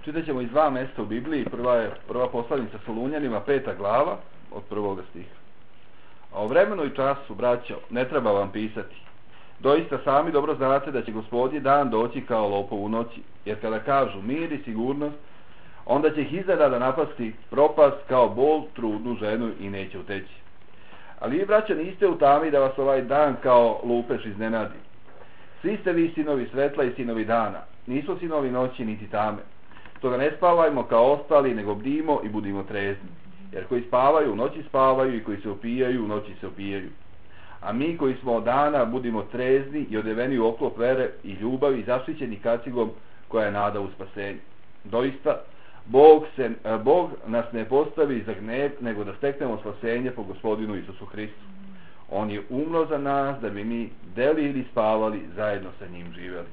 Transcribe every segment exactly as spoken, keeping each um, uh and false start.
Čitat ćemo iz dva mjesta u Bibliji. Prva je prva poslanica Solunjanima, peta glava, od prvoga stiha. A o vremenu i času, braćo, ne treba vam pisati. Doista sami dobro znate da će Gospodnji dan doći kao lopov u noći, jer kada kažu mir i sigurnost, onda će ih iznenada napasti propast kao bol trudnu ženu i neće uteći. Ali vi, braćo, niste u tami da vas ovaj dan kao lupež iznenadi. Svi ste vi sinovi svetla i sinovi dana, nisu sinovi noći niti tame. Stoga ne spavajmo kao ostali, nego bdimo i budimo trezni. Jer koji spavaju u noći spavaju i koji se opijaju u noći se opijaju. A mi koji smo od dana budimo trezni i odeveni u oklop vere i ljubavi, zaštićeni kacigom koja je nada u spasenju. Doista, Bog, se, Bog nas ne postavi za gnev, nego da steknemo spasenje po Gospodinu Isusu Hristu. On je umro za nas da bi mi deli ili spavali, zajedno sa njim živjeli.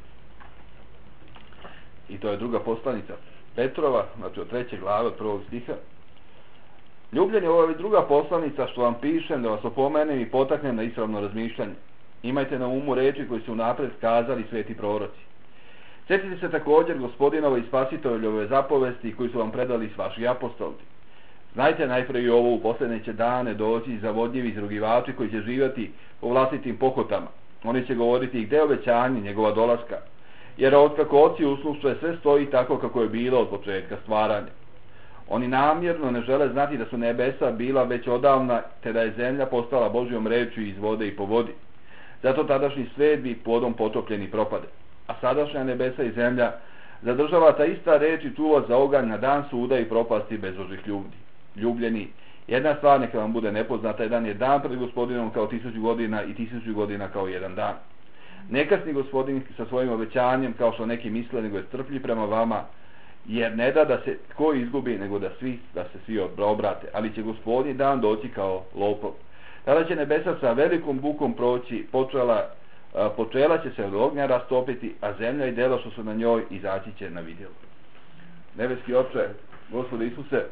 I to je druga poslanica Petrova, znači od treće glave, od prvog stiha. Ljubljeni, ovo je druga poslanica što vam pišem da vas opomenem i potaknem na ispravno razmišljanje. Imajte na umu reči koji su unapred kazali sveti proroci. Sjetite se također Gospodinove i Spasiteljove zapovesti koji su vam predali s vaših apostoli. Znajte najprije i ovo, u posljednje će dane doći zavodljivi izrugivači koji će živjeti po vlastitim pohotama. Oni će govoriti gdje je obećanje njegova dolaska, jer otkako oci usluštve sve stoji tako kako je bilo od početka stvaranja. Oni namjerno ne žele znati da su nebesa bila već odavna, te da je zemlja postala Božjom rečju iz vode i po vodi. Zato tadašnji svet bi plodom potopljeni propade. A sadašnja nebesa i zemlja zadržava ta ista reč i čuva za oganj na dan suda i propasti bezbožnih ljudi. Ljubljeni, jedna stvar neka vam bude nepoznata, jedan je dan pred Gospodinom kao tisuću godina i tisuću godina kao jedan dan. Ne kasni Gospodin sa svojim obećanjem kao što neki misle, nego je strpljiv prema vama, jer ne da da se tko izgubi, nego da svi da se svi obrate, ali će Gospodnji dan doći kao lopov. Tada će nebesa sa velikom bukom proći, počela, počela će se od ognja rastopiti, a zemlja i delo što su na njoj izaći će na vidjelo. Nebeski Oče, Gospode Isuse,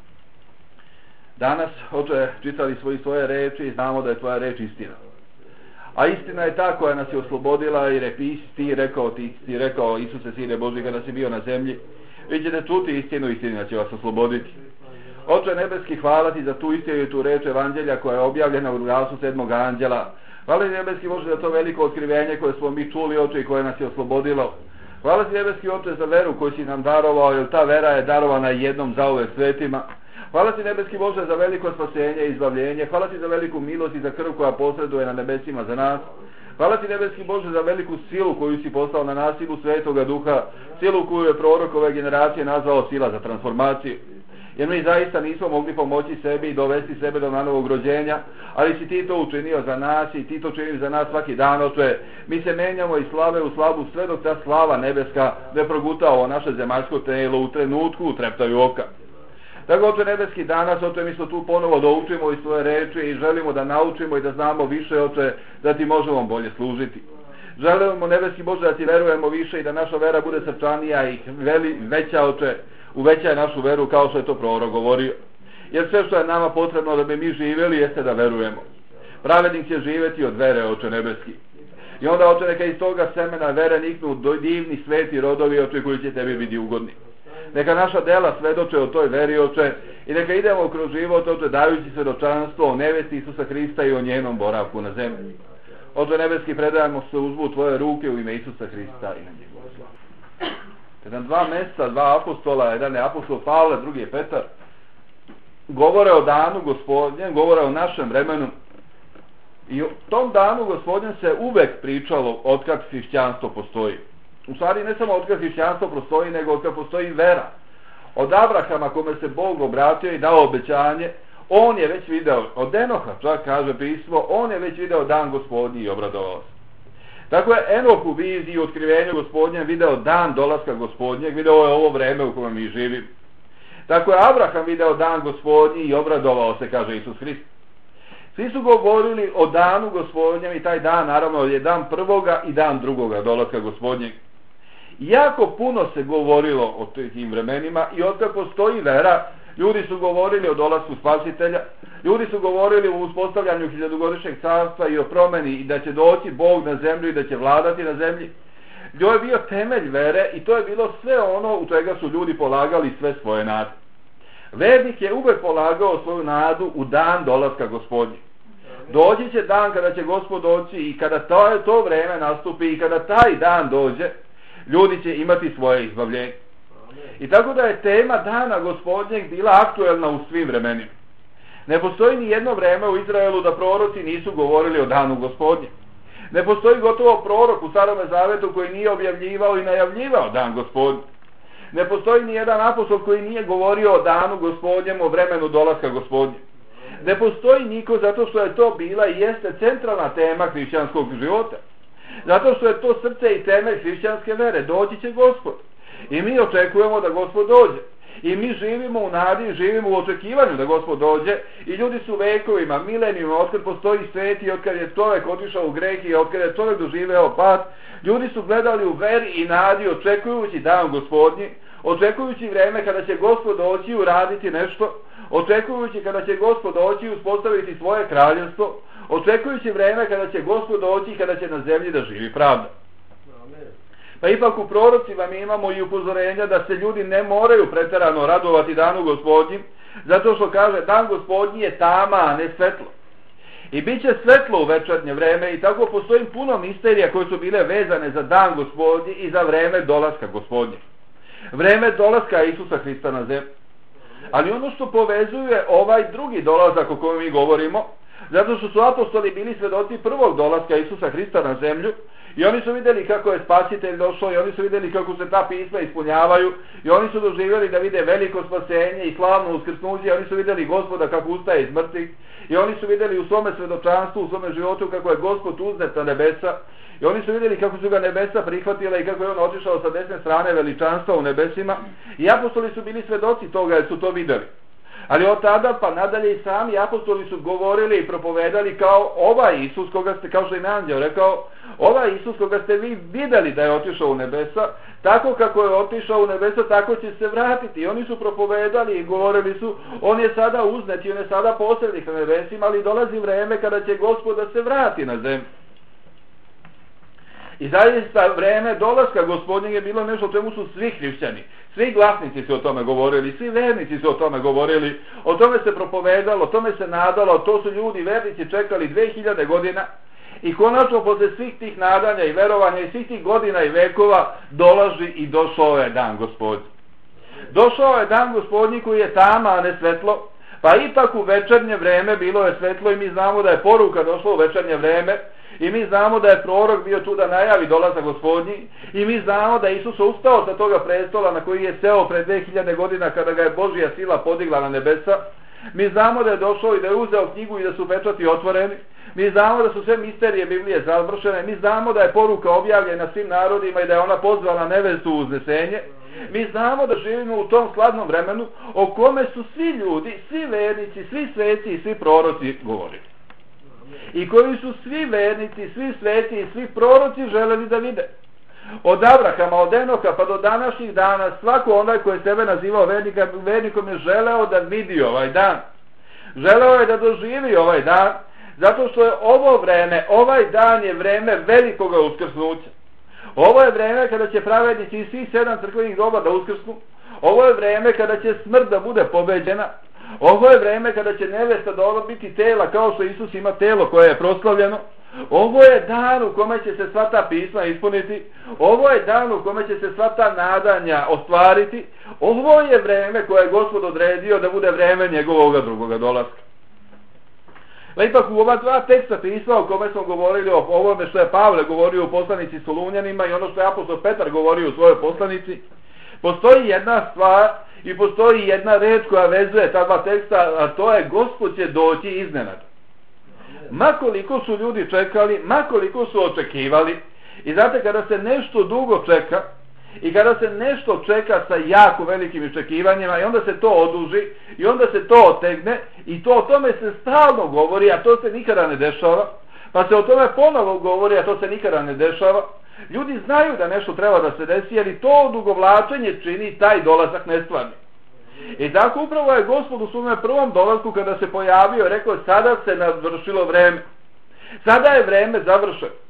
danas, Oče, čitali svoji svoje reči i znamo da je tvoja reč istina. A istina je ta koja nas je oslobodila, jer je ti rekao, ti, ti rekao Isuse, Sine Božji, kada si bio na zemlji, vi ćete čuti istinu, istina će vas osloboditi. Oče nebeski, hvala ti za tu istinu i tu reč evanđelja koja je objavljena u glasu sedmog anđela. Hvala ti nebeski Bože za to veliko otkrivenje koje smo mi čuli, Oče, i koje nas je oslobodilo. Hvala ti nebeski Oče za veru koju si nam darovao, jer ta vera je darovana jednom zauvek svetima. Hvala ti nebeski Bože za veliko spasenje i izbavljenje. Hvala ti za veliku milost i za krv koja posreduje na nebesima za nas. Hvala ti nebeski Bože za veliku silu koju si poslao na nas, silu Svetoga Duha, silu koju je prorok ove generacije nazvao sila za transformaciju. Jer mi zaista nismo mogli pomoći sebi i dovesti sebe do nanovog rođenja, ali si ti to učinio za nas i ti to činiš za nas svaki dan, Oče. Mi se menjamo iz slave u slavu sve dok ta slava nebeska ne proguta ovo naše zemaljsko telo u trenutku u treptaju oka. Tako, Oče nebeski, danas, Oče, mi smo tu ponovo da učimo iz svoje reči i želimo da naučimo i da znamo više, Oče, da ti možemo bolje služiti. Želimo, nebeski Bože, da ti verujemo više i da naša vera bude srčanija i veli, veća, Oče, uvećaj našu veru kao što je to prorok govorio. Jer sve što je nama potrebno da bi mi živjeli jeste da verujemo. Pravednik će živjeti od vere, Oče nebeski. I onda, Oče, neka iz toga semena vere niknu divni sveti rodovi, Oče, koji će tebi biti ugodni. Neka naša dela svedoče o toj veri, Oče, i neka idemo kroz život, Oče, dajući svedočanstvo o nevesti Isusa Hrista i o njenom boravku na zemlji. Oče nebeski, predajemo se uzbu u tvoje ruke u ime Isusa Hrista i na njegovu slavu. Jedan dva mjeseca, dva apostola, jedan je apostol Pavle, drugi je Petar, govore o danu Gospodnjem, govore o našem vremenu. I o tom danu Gospodnjem se uvek pričalo otkad hrišćanstvo postoji. U stvari ne samo otkad hrišćanstvo postoji, nego otkad postoji vera. Od Abrahama kome se Bog obratio i dao obećanje, on je već video, od Enoha čak kaže pismo, on je već video dan Gospodnji i obradovao se. Tako je Enoh u viziji i otkrivenju Gospodnjem video dan dolaska Gospodnjeg, video je ovo vreme u kojem mi živimo. Tako je Abraham video dan Gospodnji i obradovao se, kaže Isus Hrist. Svi su govorili o danu Gospodnjem i taj dan naravno je dan prvoga i dan drugoga dolaska Gospodnjeg. Jako puno se govorilo o tim vremenima i otkad postoji vera, ljudi su govorili o dolasku Spasitelja, ljudi su govorili o uspostavljanju hiljadugodišnjeg carstva i o promeni i da će doći Bog na zemlju i da će vladati na zemlji. To je bio temelj vere i to je bilo sve ono u čega su ljudi polagali sve svoje nade. Vernik je uvek polagao svoju nadu u dan dolaska Gospodnjeg. Doći će dan kada će Gospod doći i kada to, to vreme nastupi i kada taj dan dođe, ljudi će imati svoje izbavljenje. I tako da je tema dana Gospodnjeg bila aktuelna u svim vremenima. Ne postoji ni jedno vreme u Izraelu da proroci nisu govorili o danu Gospodnjem. Ne postoji gotovo prorok u Starome Zavetu koji nije objavljivao i najavljivao dan Gospodnji. Ne postoji ni jedan apostol koji nije govorio o danu Gospodnjem, o vremenu dolaska Gospodnjem. Ne postoji niko zato što je to bila i jeste centralna tema hrišćanskog života. Zato što je to srce i temelj hrišćanske vere. Doći će Gospod. I mi očekujemo da Gospod dođe. I mi živimo u nadi, živimo u očekivanju da Gospod dođe i ljudi su vekovima, milenijima, otkad postoji svet i otkad je čovjek otišao u greh i otkad je čovjek doživeo pad, ljudi su gledali u veri i nadi očekujući dan Gospodnji, očekujući vreme kada će Gospod doći uraditi nešto, očekujući kada će Gospod doći uspostaviti svoje kraljevstvo, očekujući vreme kada će Gospod doći i kada će na zemlji da živi pravda. Pa ipak u prorocima mi imamo i upozorenja da se ljudi ne moraju preterano radovati danu Gospodnjim, zato što kaže dan Gospodnji je tama, a ne svetlo. I bit će svetlo u večernje vreme i tako postoji puno misterija koje su bile vezane za dan Gospodnji i za vreme dolaska Gospodnje. Vreme dolaska Isusa Hrista na zemlju. Ali ono što povezuje ovaj drugi dolazak o kojem mi govorimo, zato što su apostoli bili svedoci prvog dolaska Isusa Hrista na zemlju, i oni su vidjeli kako je Spasitelj došao, i oni su vidjeli kako se ta pisma ispunjavaju, i oni su doživjeli da vide veliko spasenje i slavno uskrsnuće, i oni su vidjeli Gospoda kako ustaje iz mrtvih, i oni su vidjeli u svome svedočanstvu, u svome životu kako je Gospod uznet na nebesa, i oni su vidjeli kako su ga nebesa prihvatila i kako je on otišao sa desne strane veličanstva u nebesima, i apostoli su bili svedoci toga jer su to vidjeli. Ali od tada pa nadalje i sami apostoli su govorili i propovedali kao ovaj Isus koga ste, kao što im anđeo rekao, ovaj Isus koga ste vi vidjeli da je otišao u nebesa, tako kako je otišao u nebesa, tako će se vratiti. I oni su propovedali i govorili su, on je sada uznet i on je sada posrednik na nebesima, ali dolazi vreme kada će Gospod da se vrati na zemlju. I zaista vreme dolaska Gospodnjeg je bilo nešto o čemu su svi hrišćani, svi glasnici su o tome govorili, svi vernici su o tome govorili, o tome se propovedalo, o tome se nadalo, to su ljudi vernici čekali dve hiljade godina i konačno posle svih tih nadanja i verovanja i svih tih godina i vekova dolazi i došao je dan Gospodnji. Došao je dan Gospodnji koji je tama, a ne svetlo, pa ipak u večernje vreme bilo je svetlo i mi znamo da je poruka došla u večernje vreme. I mi znamo da je prorok bio tu da najavi dolazak Gospodnji i mi znamo da je Isus ustao sa toga prestola na koji je seo pred dve hiljade godina kada ga je Božja sila podigla na nebesa. Mi znamo da je došao i da je uzeo knjigu i da su pečati otvoreni. Mi znamo da su sve misterije Biblije završene. Mi znamo da je poruka objavljena svim narodima i da je ona pozvala nevestu u uznesenje. Mi znamo da živimo u tom skladnom vremenu o kome su svi ljudi, svi vernici, svi sveci i svi proroci govorili. I koji su svi vernici, svi sveti i svi proroci želeli da vide. Od Abrahama, od Enoka pa do današnjih dana svako onaj koji je sebe nazivao vernika, vernikom je želeo da vidi ovaj dan. Želeo je da doživi ovaj dan, zato što je ovo vreme, ovaj dan je vreme velikoga uskrsnuća. Ovo je vreme kada će pravednici iz svih sedam crkvenih doba da uskrsnu. Ovo je vreme kada će smrt da bude pobeđena. Ovo je vreme kada će nevesta dobiti tela kao što Isus ima telo koje je proslavljeno. Ovo je dan u kome će se sva ta pisma ispuniti. Ovo je dan u kome će se sva ta nadanja ostvariti. Ovo je vreme koje je Gospod odredio da bude vreme njegovog drugoga dolaska. Pa ipak u ova dva teksta pisma o kome smo govorili, o ovome što je Pavle govorio u poslanici Solunjanima i ono što je apostol Petar govorio u svojoj poslanici, postoji jedna stvar i postoji jedna reč koja vezuje ta dva teksta, a to je Gospod će doći iznenada. Makoliko su ljudi čekali, makoliko su očekivali, i znate kada se nešto dugo čeka i kada se nešto čeka sa jako velikim očekivanjima i onda se to oduži i onda se to otegne i to o tome se stalno govori, a to se nikada ne dešava, pa se o tome ponovo govori, a to se nikada ne dešava. Ljudi znaju da nešto treba da se desi, jer i to odugovlačenje čini taj dolazak nestvarni. I tako upravo je Gospod u svome prvom dolasku kada se pojavio rekao, sada se navršilo vreme. Sada je vreme završeno.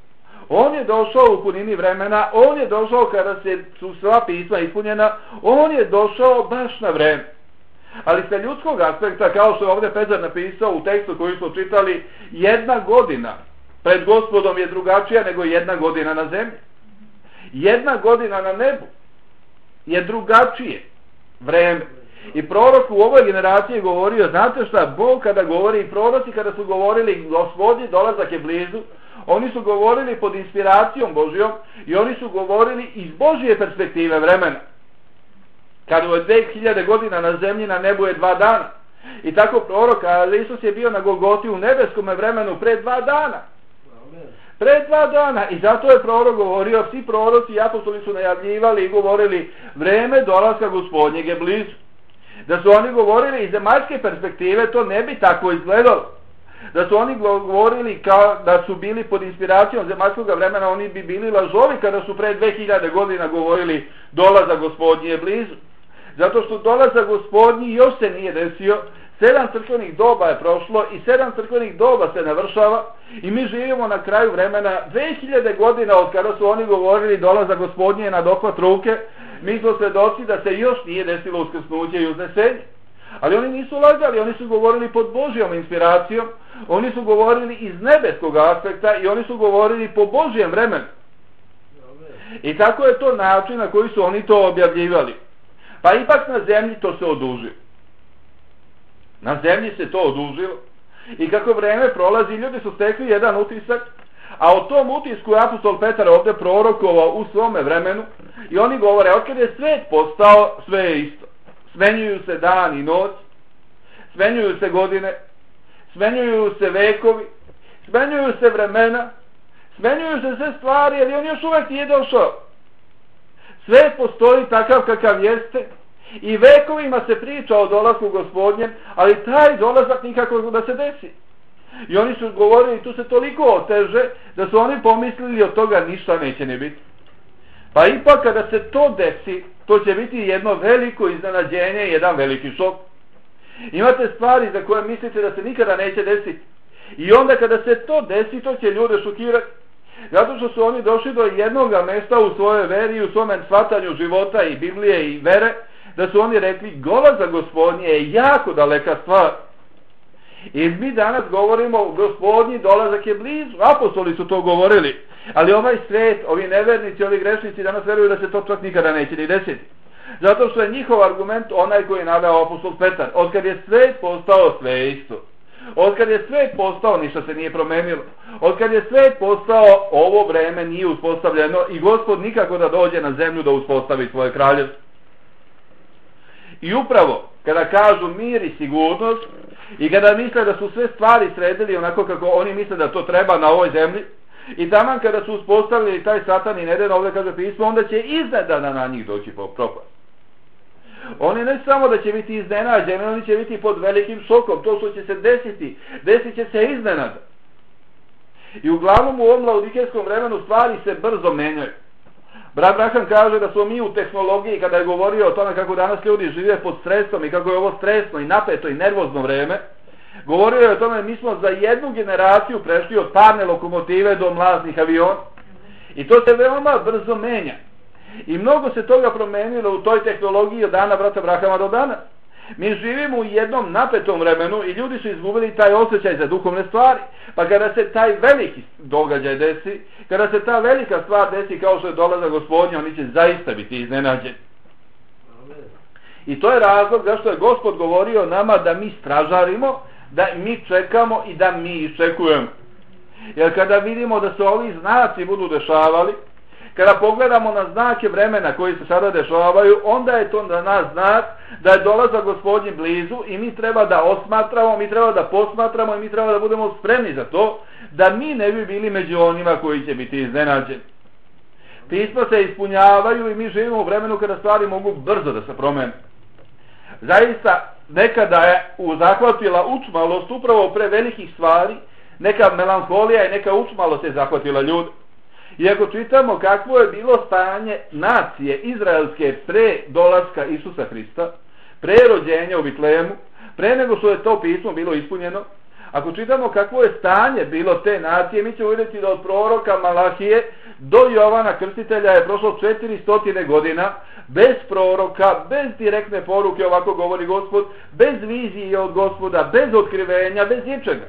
On je došao u punini vremena, on je došao kada se su sva pisma ispunjena, on je došao baš na vreme. Ali sa ljudskog aspekta, kao što je ovdje Petar napisao u tekstu koji smo čitali, jedna godina pred Gospodom je drugačija nego jedna godina na zemlji. Jedna godina na nebu je drugačije vreme. I prorok u ovoj generaciji govorio, znate šta, Bog kada govori, i proroci kada su govorili Gospodi dolazak je blizu, oni su govorili pod inspiracijom Božjom i oni su govorili iz Božje perspektive vremena. Kada je dve hiljade godina na zemlji, na nebu je dva dana. I tako prorok, ali Isus je bio na Golgoti u nebeskome vremenu pre dva dana. Pre dva dana. I zato je prorok govorio, svi proroci i apostoli su najavljivali i govorili, vreme dolaska Gospodnjeg je blizu. Da su oni govorili iz zemaljske perspektive, to ne bi tako izgledalo. Da su oni govorili kao da su bili pod inspiracijom zemaljskog vremena, oni bi bili lažovi kada su pre dve hiljade godina govorili dolazak Gospodnji je blizu. Zato što dolazak Gospodnji još se nije desio, sedam crkvenih doba je prošlo i sedam crkvenih doba se navršava i mi živimo na kraju vremena dve hiljade godina od kada su oni govorili dolazak Gospodnji je na dohvat ruke, mi smo svedoci da se još nije desilo uskrsnuće i uznesenje. Ali oni nisu lagali, oni su govorili pod Božjom inspiracijom, oni su govorili iz nebeskog aspekta i oni su govorili po Božjem vremenu. I tako je to način na koji su oni to objavljivali. Pa ipak na zemlji to se odužilo. Na zemlji se to odužilo. I kako vreme prolazi, ljudi su stekli jedan utisak, a o tom utisku je apostol Petar ovdje prorokovao u svome vremenu i oni govore, otkad je svet postao, sve je isto. Smenjuju se dan i noć, smenjuju se godine, smenjuju se vekovi, smenjuju se vremena, smenjuju se sve stvari, ali on još uvijek nije došao. Sve postoji takav kakav jeste i vekovima se priča o dolasku Gospodnjem, ali taj dolazak nikako da se desi. I oni su govorili, tu se toliko oteže, da su oni pomislili od toga ništa neće ne biti. Pa ipak kada se to desi, to će biti jedno veliko iznenađenje, jedan veliki šok. Imate stvari za koje mislite da se nikada neće desiti. I onda kada se to desi, to će ljude šokirati. Zato što su oni došli do jednog mjesta u svojoj veri i u svome shvatanju života i Biblije i vere, da su oni rekli, dolazak Gospodnji je jako daleka stvar. I mi danas govorimo, Gospodnji dolazak je blizu. Apostoli su to govorili. Ali ovaj svet, ovi nevernici, ovi grešnici danas veruju da se to čak nikada neće ni desiti. Zato što je njihov argument onaj koji je naveo apostol Petar. Otkad je svet postao, sve je isto. Otkad je svet postao, ništa se nije promenilo. Otkad je svet postao, ovo vreme nije uspostavljeno i Gospod nikako da dođe na zemlju da uspostavi svoje kraljevstvo. I upravo, kada kažu mir i sigurnost i kada misle da su sve stvari sredili onako kako oni misle da to treba na ovoj zemlji, i taman kada su uspostavili taj satan i neden, ovdje kaže pismo, onda će iznenada na njih doći po propast. Oni ne samo da će biti iznenađeni, oni će biti pod velikim šokom. To što će se desiti, desit će se iznenada. I uglavnom u ovom laodikejskom vremenu stvari se brzo menjaju. Brat Braham kaže da smo mi u tehnologiji, kada je govorio o tome kako danas ljudi žive pod stresom i kako je ovo stresno i napeto i nervozno vreme, govorio je o tome, mi smo za jednu generaciju prešli od parne lokomotive do mlaznih aviona. I to se veoma brzo menja. I mnogo se toga promenilo u toj tehnologiji od dana brata Brahama do dana. Mi živimo u jednom napetom vremenu i ljudi su izgubili taj osjećaj za duhovne stvari. Pa kada se taj veliki događaj desi, kada se ta velika stvar desi kao što je dolazak Gospodnja, oni će zaista biti iznenađeni. I to je razlog zašto je Gospod govorio nama da mi stražarimo, da mi čekamo i da mi iščekujemo. Jer kada vidimo da se ovi znaci budu dešavali, kada pogledamo na znake vremena koji se sada dešavaju, onda je to na nas znak da je dolazak Gospodnji blizu i mi treba da osmatramo, mi treba da posmatramo i mi treba da budemo spremni za to, da mi ne bi bili među onima koji će biti iznenađeni. Pisma se ispunjavaju i mi živimo u vremenu kada stvari mogu brzo da se promene. Zaista, nekada je zahvatila učmalost upravo pre velikih stvari, neka melanholija i neka učmalost je zahvatila ljudi. I ako čitamo kakvo je bilo stanje nacije izraelske pre dolaska Isusa Hrista, pre rođenja u Vitlejemu, pre nego što je to pismo bilo ispunjeno, Ako čitamo kakvo je stanje bilo te nacije, mi ćemo vidjeti da od proroka Malahije do Jovana Krstitelja je prošlo četiristo godina, bez proroka, bez direktne poruke, ovako govori Gospod, bez vizije od Gospoda, bez otkrivenja, bez ničega.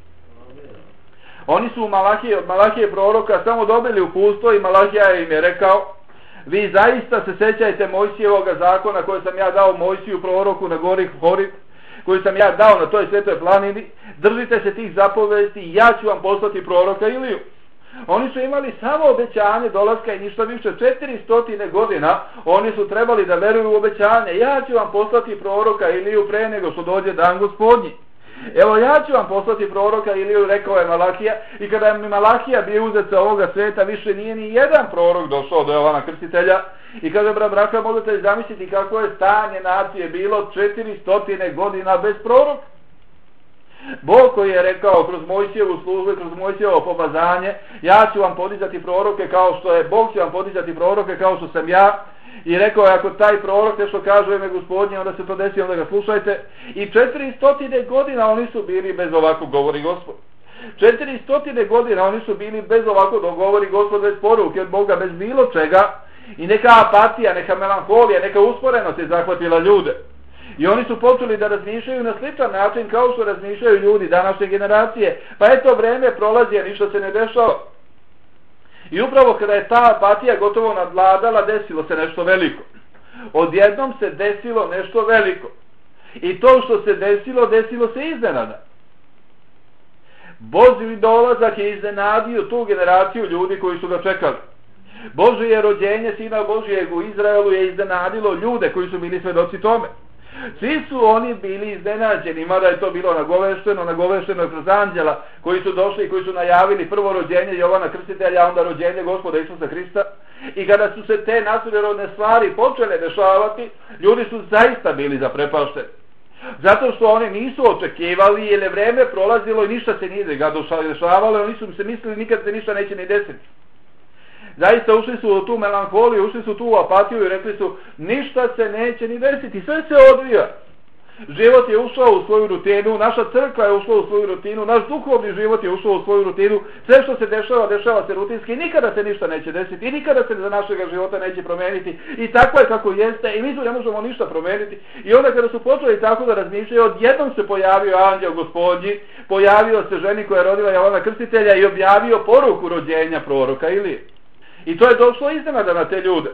Oni su u Malahije, od Malahije proroka samo dobili uputstvo i Malahija im je rekao: vi zaista se sećajte Mojsijevoga zakona koje sam ja dao Mojsiju proroku na gori Horib, koju sam ja dao na toj svetoj planini, držite se tih zapovesti i ja ću vam poslati proroka Iliju. Oni su imali samo obećanje dolaska i ništa više. četiristo godina oni su trebali da veruju u obećanje. Ja ću vam poslati proroka Iliju pre nego što dođe dan Gospodnji. Evo, ja ću vam poslati proroka Iliju, rekao je Malahija, i kada je Malahija bio uzet sa ovoga sveta, više nije ni jedan prorok došao do Jovana Krstitelja. I kada, brat braća, možete zamisliti kako je stanje nacije bilo četiristo godina bez proroka. Bog koji je rekao kroz Mojsijevu službu, kroz Mojsijevo pomazanje: ja ću vam podizati proroke kao što je Bog, će vam podizati proroke kao što sam ja. I rekao je: ako taj prorok nešto kaže u ime Gospodnje, onda se to desi, onda ga slušajte. I četiristo godina oni su bili bez ovako govori Gospod. četiristo godina oni su bili bez ovako dogovori Gospod, bez poruke od Boga, bez bilo čega. I neka apatija, neka melanholija, neka usporenost je zahvatila ljude. I oni su počeli da razmišljaju na sličan način kao što razmišljaju ljudi današnje generacije. Pa eto, vreme prolazi, a ništa se ne dešava. I upravo kada je ta apatija gotovo nadvladala, desilo se nešto veliko. Odjednom se desilo nešto veliko. I to što se desilo, desilo se iznenada. Božji dolazak je iznenadio tu generaciju ljudi koji su ga čekali. Božje rođenje Sina Božijeg u Izraelu je iznenadilo ljude koji su bili svedoci tome. Svi su oni bili iznenađeni, mada je to bilo nagovešteno, nagovešteno kroz anđela koji su došli i koji su najavili prvo rođenje Jovana Krstitelja, a onda rođenje Gospoda Isusa Hrista. I kada su se te nadprirodne stvari počele dešavati, ljudi su zaista bili zaprepašteni. Zato što oni nisu očekivali, jer je vreme prolazilo i ništa se nije dešavalo, oni su se mislili nikad se ništa neće ni desiti. Zaista ušli su u tu melanholiju, ušli su tu u apatiju i rekli su: ništa se neće ni desiti, sve se odvija. Život je ušao u svoju rutinu, naša crkva je ušla u svoju rutinu, naš duhovni život je ušao u svoju rutinu, sve što se dešava, dešava se rutinski, nikada se ništa neće desiti i nikada se za našega života neće promeniti i tako je kako jeste i mi tu ne možemo ništa promeniti. I onda kada su počeli tako da razmišljaju, odjednom se pojavio anđeo Gospodnji, pojavio se ženi koja je rodila Jovana Krstitelja i objavio poruku rođenja proroka Ilije. I to je došlo iznenada na te ljude.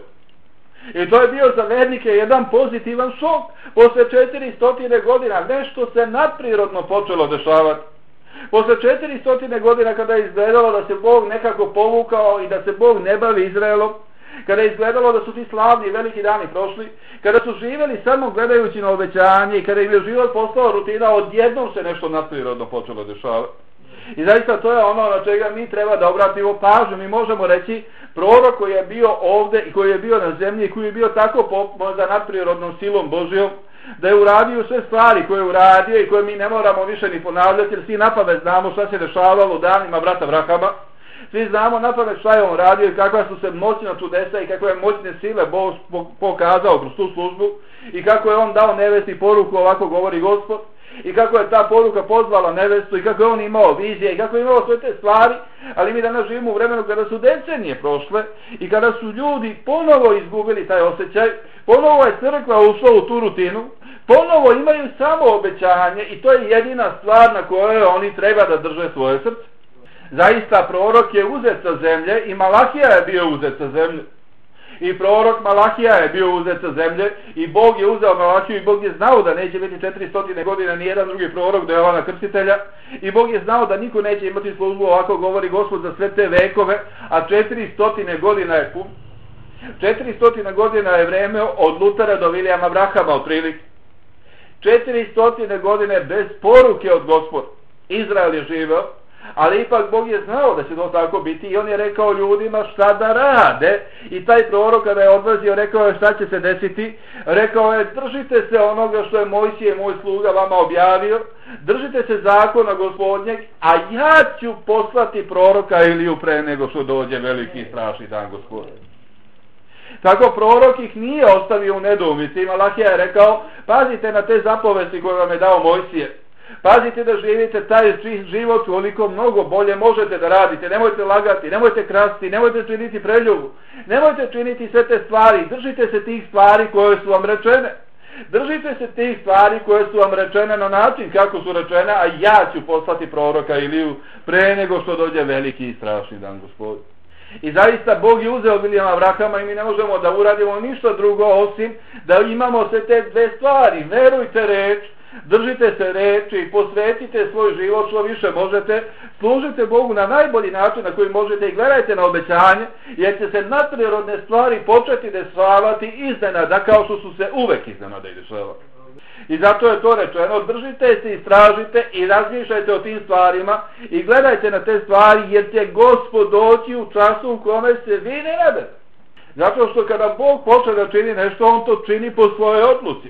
I to je bio za vernike jedan pozitivan šok. Posle četiristo godina nešto se nadprirodno počelo dešavati. Posle četiristo godina kada je izgledalo da se Bog nekako povukao i da se Bog ne bavi Izraelom, kada je izgledalo da su ti slavni i veliki dani prošli, kada su živjeli samo gledajući na obećanje i kada im je život postao rutina, odjednom se nešto nadprirodno počelo dešavati. I zaista to je ono na čega mi treba da obratimo pažnju. Mi možemo reći, prorok koji je bio ovde i koji je bio na zemlji i koji je bio tako možda nadprirodnom silom Božijom, da je uradio sve stvari koje je uradio i koje mi ne moramo više ni ponavljati, jer svi napamet znamo šta se dešavalo u danima brata Vrahama. Svi znamo napamet šta je on radio i kakva su se moćna čudesa i kakve moćne sile Bog pokazao kroz tu službu i kako je on dao nevesti poruku, ovako govori Gospod. I kako je ta poruka pozvala nevestu i kako je on imao vizije i kako je imao sve te stvari, ali mi danas živimo u vremenu kada su decenije prošle i kada su ljudi ponovo izgubili taj osjećaj, ponovo je crkva ušla u tu rutinu, ponovo imaju samo obećanje i to je jedina stvar na kojoj oni treba da drže svoje srce. Zaista prorok je uzet sa zemlje i Malahija je bio uzet sa zemlje. I prorok Malahija je bio uzet sa zemlje i Bog je uzeo Malahiju i Bog je znao da neće biti četiristo godina ni jedan drugi prorok do Jovana Krstitelja i Bog je znao da niko neće imati službu, ovako govori Gospod, za sve te vekove, a četiristo godina je pun. četiristo godina je vreme od Lutera do Vilijama Vrahama otprilike. četiristo godine bez poruke od Gospoda. Izrael je živeo, ali ipak Bog je znao da će to tako biti i on je rekao ljudima šta da rade. I taj prorok kada je odlazio rekao je šta će se desiti. Rekao je: držite se onoga što je Mojsije moj sluga vama objavio, držite se zakona Gospodnjeg, a ja ću poslati proroka Iliju pre nego što dođe veliki i strašni dan Gospodnji. Tako prorok ih nije ostavio u nedoumici. Malahija je rekao: pazite na te zapovesti koje vam je dao Mojsije. Pazite da živite taj život koliko mnogo bolje možete da radite. Nemojte lagati, nemojte krasti, nemojte činiti preljubu, nemojte činiti sve te stvari. Držite se tih stvari koje su vam rečene. Držite se tih stvari koje su vam rečene na način kako su rečene, a ja ću poslati proroka Iliju pre nego što dođe veliki i strašni dan Gospodin. I zaista Bog je uzeo Vilijama Abrahama i mi ne možemo da uradimo ništa drugo osim da imamo sve te dve stvari. Verujte reč, držite se reči i posvetite svoj život što više možete, služite Bogu na najbolji način na koji možete i gledajte na obećanje, jer će se nadprirodne stvari početi dešavati iznenada kao što su se uvek iznenada i dešavali. I zato je to rečeno, držite se, istražite i razmišljajte o tim stvarima i gledajte na te stvari, jer će Gospod doći u času u kome se vi ne nadate. Zato što kada Bog počne da čini nešto, on to čini po svojoj odluci.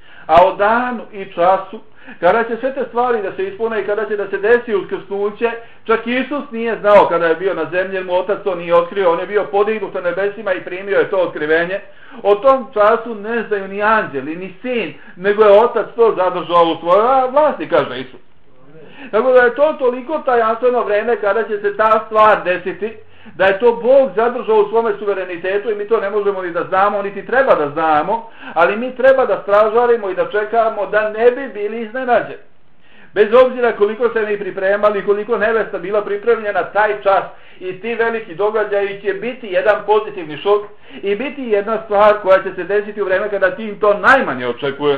A o danu i času, kada će sve te stvari da se ispune i kada će da se desi uskrsnuće, čak Isus nije znao kada je bio na zemlji, jer mu Otac to nije otkrio, on je bio podignut na nebesima i primio je to otkrivenje. O tom času ne znaju ni anđeli, ni sin, nego je Otac to zadržao u svojoj vlasti, kaže Isus. Tako da je to toliko tajanstveno vreme kada će se ta stvar desiti, da je to Bog zadržao u svome suverenitetu i mi to ne možemo ni da znamo, niti treba da znamo, ali mi treba da stražarimo i da čekamo da ne bi bili iznenađeni. Bez obzira koliko se mi pripremali, koliko nevesta bila pripremljena, taj čas i ti veliki događaji će biti jedan pozitivni šok i biti jedna stvar koja će se desiti u vreme kada ti to najmanje očekuje.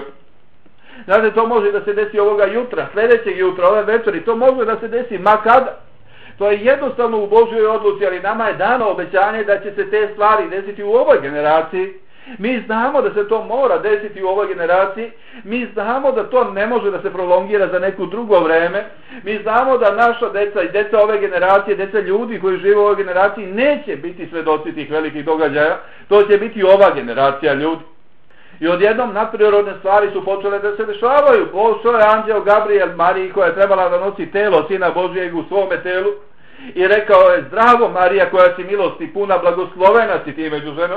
Znate, to može da se desi ovoga jutra, sljedećeg jutra, ove večeri, to može da se desi ma kada. To je jednostavno u Božjoj odluci, ali nama je dano obećanje da će se te stvari desiti u ovoj generaciji. Mi znamo da se to mora desiti u ovoj generaciji, mi znamo da to ne može da se prolongira za neko drugo vreme, mi znamo da naša deca i deca ove generacije, deca ljudi koji žive u ovoj generaciji neće biti svedoci tih velikih događaja, to će biti ova generacija ljudi. I odjednom nadprirodne stvari su počele da se dešavaju. Pošao je anđeo Gabriel Mariji koja je trebala da nosi telo Sina Božijeg u svome telu i rekao je: zdravo Marija koja si milosti puna, blagoslovena si ti među ženom.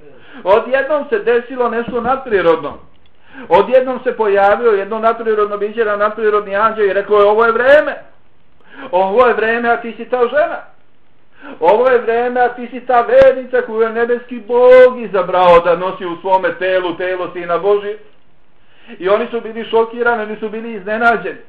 Odjednom se desilo nešto nadprirodno. Odjednom se pojavio jedno nadprirodno biće, nadprirodni anđeo i rekao je: ovo je vreme. Ovo je vreme, a ti si ta žena. Ovo je vreme, a ti si ta vernica koju je nebeski Bog izabrao da nosi u svome telu telo Sina Božije. I oni su bili šokirani, oni su bili iznenađeni.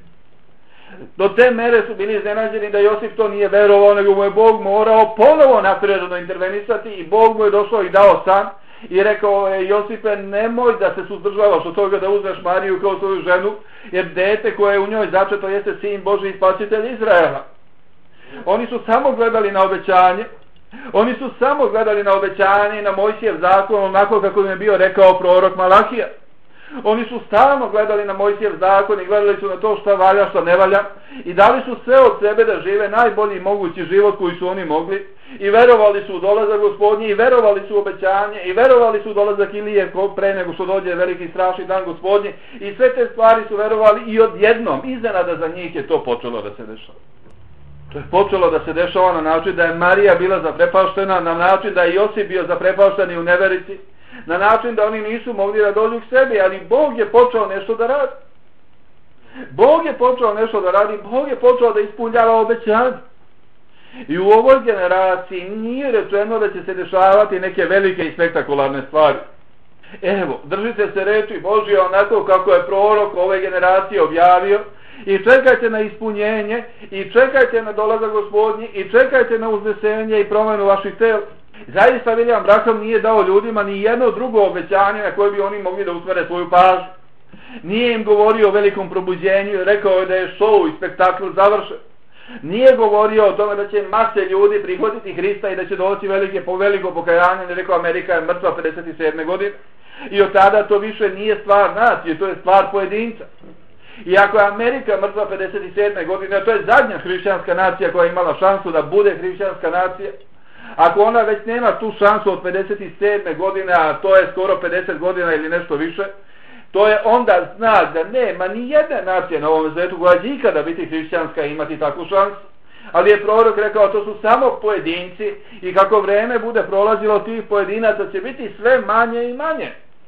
Do te mere su bili iznenađeni da Josip to nije verovao, nego mu je Bog morao ponovo nadprirodno intervenisati i Bog mu je došao i dao san i rekao je: Josipe, nemoj da se suzdržavaš od toga da uzmeš Mariju kao svoju ženu, jer dete koje je u njoj začeto jeste Sin Božji i Spasitelj Izraela. Oni su samo gledali na obećanje, oni su samo gledali na obećanje i na Mojsijev zakon, onako kako im je bio rekao prorok Malahija. Oni su stalno gledali na Mojsijev zakon i gledali su na to šta valja, šta ne valja i dali su sve od sebe da žive najbolji mogući život koji su oni mogli i verovali su u dolazak Gospodnji i verovali su u obećanje i verovali su u dolazak Ilije pre nego što dođe veliki strašni dan Gospodnji i sve te stvari su verovali i odjednom iznenada za njih je to počelo da se dešava. To je počelo da se dešava na način da je Marija bila zaprepaštena, na način da je Josip bio zaprepašten i u neverici, na način da oni nisu mogli da dođu k sebi, ali Bog je počeo nešto da radi. Bog je počeo nešto da radi, Bog je počeo da ispunjava obećanje. I u ovoj generaciji nije rečeno da će se dešavati neke velike i spektakularne stvari. Evo, držite se reči Božje onako kako je prorok ove generacije objavio i čekajte na ispunjenje i čekajte na dolazak Gospodnji i čekajte na uznesenje i promenu vaših tela. Zaista Vilijam Branham nije dao ljudima ni jedno drugo obećanje na koje bi oni mogli da usmere svoju pažnju. Nije im govorio o velikom probuđenju i rekao je da je show i spektakl završen. Nije govorio o tome da će mase ljudi prihvatiti Hrista i da će doći velike, po veliko pokajanje, ne rekao Amerika je mrtva pedeset sedme godine. I od tada to više nije stvar nacije, to je stvar pojedinca. I ako je Amerika mrtva pedeset sedme godine, to je zadnja hrišćanska nacija koja je imala šansu da bude hrišćanska nacija. Ako ona već nema tu šansu od pedeset sedme godine, a to je skoro pedeset godina ili nešto više, to je onda znak da nema ni jedne nacije na ovom svijetu koja će ikada biti hrišćanska i imati takvu šansu. Ali je prorok rekao to su samo pojedinci i kako vreme bude prolazilo tih pojedinaca će biti sve manje i manje.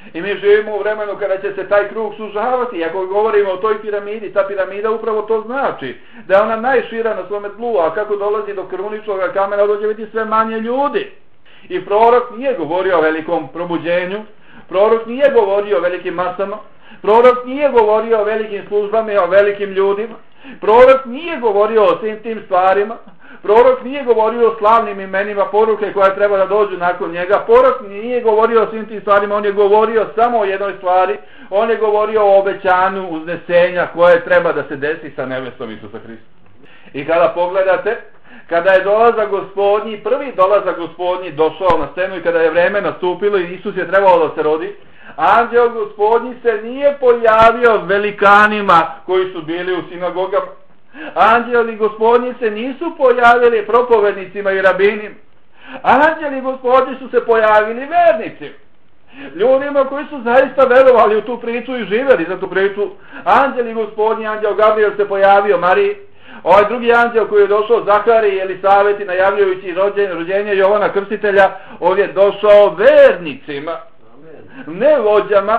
I mi živimo u vremenu kada će se taj krug sužavati. I ako govorimo o toj piramidi, ta piramida upravo to znači. Da je ona najšira na svome tlu, a kako dolazi do kruničnog kamena, dođe biti sve manje ljudi. I prorok nije govorio o velikom probuđenju, prorok nije govorio o velikim masama, prorok nije govorio o velikim službama i o velikim ljudima, prorok nije govorio o svim tim stvarima, prorok nije govorio o slavnim imenima poruke koje treba da dođu nakon njega, prorok nije govorio o svim tim stvarima, on je govorio samo o jednoj stvari, on je govorio o obećanju uznesenja koje treba da se desi sa nebesom Isusa Hrista. I kada pogledate, kada je dolazak Gospodnji, prvi dolazak Gospodnji došao na scenu i kada je vreme nastupilo i Isus je trebalo da se rodi, anđeo Gospodnji se nije pojavio velikanima koji su bili u sinagogama. Anđeli Gospodnji se nisu pojavili propovednicima i rabinima. Anđeli Gospodnji su se pojavili vernicima. Ljudima koji su zaista verovali u tu priču i živeli za tu priču. Anđeli Gospodnji, anđeo Gabriel se pojavio Mariji. Ovaj drugi anđel koji je došao Zahariji i Elisaveti najavljujući rođenje, rođenje Jovana Krstitelja, on je došao vernicima, ne vođama,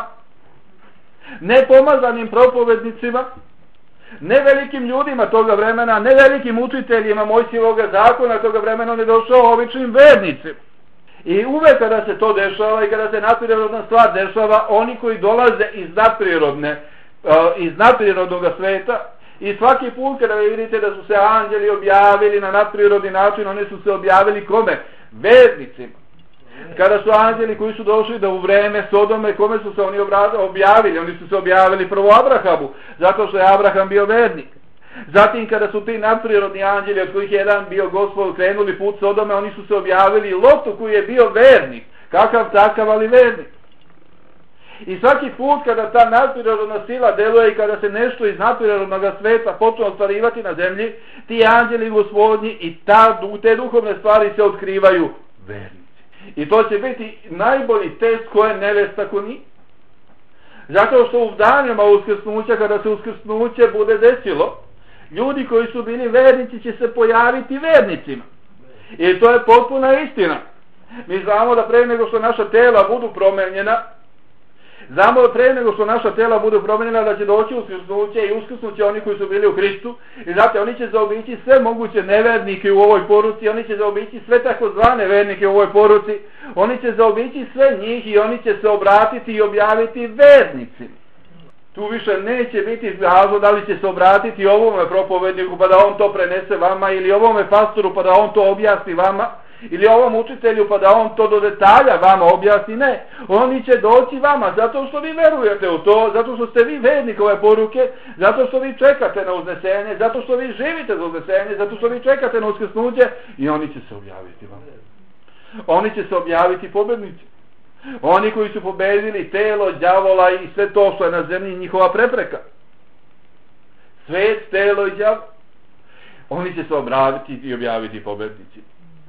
ne pomazanim propovednicima, ne velikim ljudima toga vremena, ne velikim učiteljima Mojsijevog zakona toga vremena, on je došao običnim vernicima. I uvek kada se to dešava i kada se nadprirodna stvar dešava, oni koji dolaze iz nadprirodne, iz nadprirodnog sveta, i svaki put kada vi vidite da su se anđeli objavili na nadprirodni način, oni su se objavili kome? Vernicima. Kada su anđeli koji su došli da u vreme Sodome, kome su se oni objavili? Oni su se objavili prvo Abrahamu, zato što je Abraham bio vernik. Zatim kada su ti nadprirodni anđeli, od kojih jedan bio Gospod, krenuli put Sodome, oni su se objavili Lotu koji je bio vernik. Kakav takav, ali vernik. I svaki put kada ta nadprirodna sila deluje i kada se nešto iz nadprirodnog sveta počne ostvarivati na zemlji, ti anđeli Gospodnji i ta, te duhovne stvari se otkrivaju vernici. I to će biti najbolji test ko je nevesta ko ni. Zato što u danima uskrsnuća, kada se uskrsnuće bude desilo, ljudi koji su bili vernici će se pojaviti vernicima. I to je potpuna istina. Mi znamo da pre nego što naša tela budu promenjena, znamo da pre nego što naša tela budu promenjena da će doći uskrsnuće i uskrsnuće oni koji su bili u Hristu. I znate, oni će zaobići sve moguće nevernike u ovoj poruci, oni će zaobići sve takozvane vernike u ovoj poruci, oni će zaobići sve njih i oni će se obratiti i objaviti vernicima. Tu više neće biti razlog da li će se obratiti ovome propovedniku pa da on to prenese vama, ili ovome pastoru pa da on to objasni vama, ili ovom učitelju pa da on to do detalja vama objasni. Ne, oni će doći vama zato što vi verujete u to, zato što ste vi vernik ove poruke, zato što vi čekate na uznesenje, zato što vi živite za uznesenje, zato što vi čekate na uskrsnuće, i oni će se objaviti vama. Oni će se objaviti pobednici. Oni koji su pobedili telo, đavola i sve to što je na zemlji njihova prepreka. Svet, telo i đavo. Oni će se obratiti i objaviti pobednici.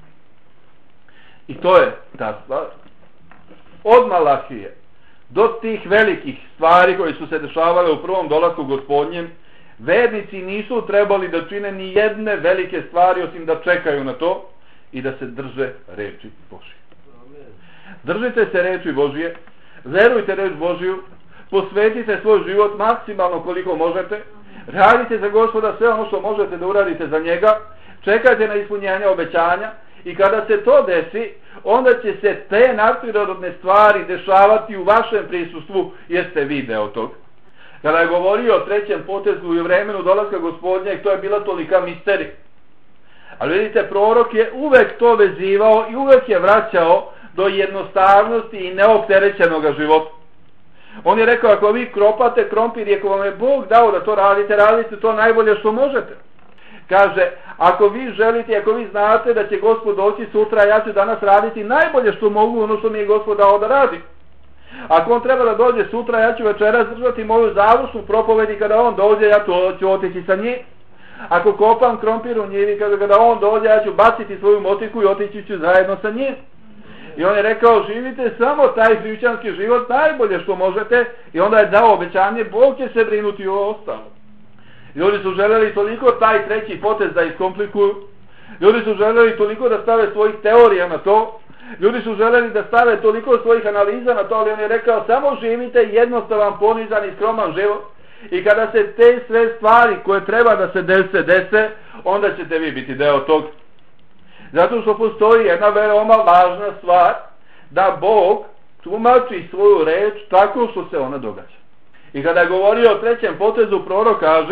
I to je ta stvar. Od Malahije do tih velikih stvari koje su se dešavale u prvom dolasku Gospodnjem, vernici nisu trebali da čine ni jedne velike stvari osim da čekaju na to i da se drže reči Božije. Držite se reči Božije, verujte reč Božiju, posvetite svoj život maksimalno koliko možete, radite za Gospoda sve ono što možete da uradite za njega, čekajte na ispunjenje obećanja i kada se to desi, onda će se te nadprirodne stvari dešavati u vašem prisustvu jer ste vi deo tog. Kada je govorio o trećem potezu i vremenu dolaska Gospodnjeg, to je bila tolika misterija. Ali vidite, prorok je uvek to vezivao i uvek je vraćao do jednostavnosti i neopterećenog života. On je rekao, ako vi kropate krompir i ako vam je Bog dao da to radite, radite to najbolje što možete. Kaže, ako vi želite, ako vi znate da će Gospod doći sutra, ja ću danas raditi najbolje što mogu, ono što mi je Gospod dao da radi. Ako on treba da dođe sutra, ja ću večeras držati moju završnu propoved i kada on dođe, ja ću, ću otići sa njim. Ako kopam krompir u njivi, kada, kada on dođe, ja ću baciti svoju motiku i otići ću zajedno sa njim. I on je rekao, živite samo taj hrišćanski život najbolje što možete, i onda je dao obećanje, Bog će se brinuti o ostalo. Ljudi su željeli toliko taj treći potez da iskomplikuju, ljudi su željeli toliko da stave svojih teorija na to, Ljudi su želeli da stave toliko svojih analiza na to, ali on je rekao samo živite jednostavan, ponizan i skroman život i kada se te sve stvari koje treba da se dese, dese, onda ćete vi biti deo tog. Zato što postoji jedna veoma važna stvar, da Bog tumači svoju reč tako što se ona događa. I kada je govorio o trećem potezu, prorok kaže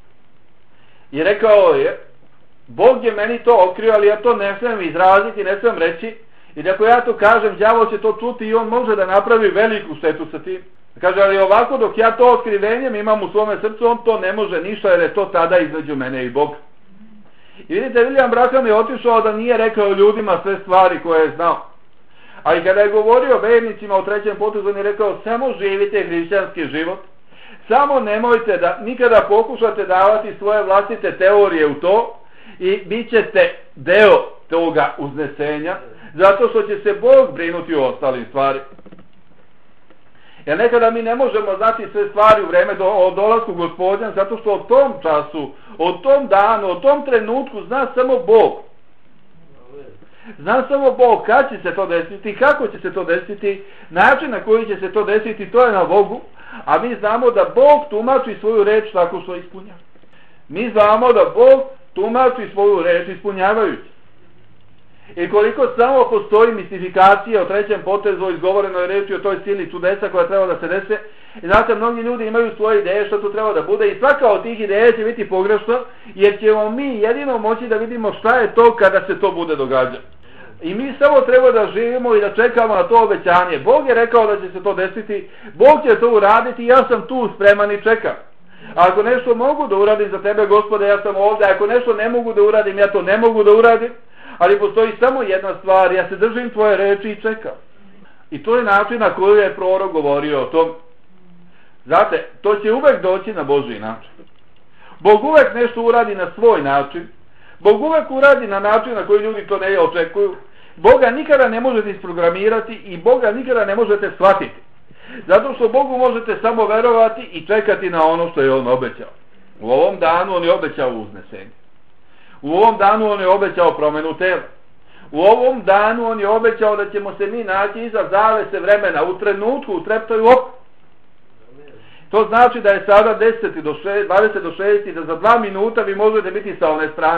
i rekao je, Bog je meni to otkrio, ali ja to ne smijem izraziti, ne smijem reći, i ako ja to kažem, đavo će to čuti i on može da napravi veliku štetu sa tim. Kaže, ali ovako dok ja to otkrivenjem imam u svome srcu, on to ne može ništa, jer je to tada između mene i Boga. I vidite, William Branham je otišao da nije rekao ljudima sve stvari koje je znao. Ali kada je govorio vernicima o trećem potezu, on je rekao, samo živite hrišćanski život, samo nemojte da nikada pokušate davati svoje vlastite teorije u to i bit ćete deo toga uznesenja, zato što će se Bog brinuti o ostalim stvari. Jer nekada mi ne možemo znati sve stvari u vreme do, o dolasku Gospodnja, zato što o tom času, o tom danu, o tom trenutku zna samo Bog. Zna samo Bog kad će se to desiti, kako će se to desiti, način na koji će se to desiti, to je na Bogu, a mi znamo da Bog tumači svoju reč tako što ispunjava. Mi znamo da Bog tumači svoju reč ispunjavajući. I koliko samo postoji mistifikacija o trećem potezu, izgovorenoj reči o toj sili čudesa koja treba da se dese, i znate, mnogi ljudi imaju svoje ideje što to treba da bude i svaka od tih ideja će biti pogrešna, jer ćemo mi jedino moći da vidimo šta je to kada se to bude događati. I mi samo treba da živimo i da čekamo na to obećanje. Bog je rekao da će se to desiti, Bog će to uraditi i ja sam tu spreman i čekam. A ako nešto mogu da uradim za tebe, Gospode, ja sam ovdje, ako nešto ne mogu da uradim, ja to ne mogu da uradim, ali postoji samo jedna stvar, ja se držim tvoje reči i čekam. I to je način na koji je prorok govorio o tom. Znate, to će uvek doći na Božji način. Bog uvek nešto uradi na svoj način, Bog uvek uradi na način na koji ljudi to ne očekuju. Boga nikada ne možete isprogramirati i Boga nikada ne možete shvatiti. Zato što Bogu možete samo verovati i čekati na ono što je On obećao. U ovom danu On je obećao uznesenje. U ovom danu On je obećao promenu tela. U ovom danu On je obećao da ćemo se mi naći iza zavese vremena, u trenutku, u treptaju oku. To znači da je sada deset do šest, dvadeset do šest i da za dva minuta vi možete biti sa one strane.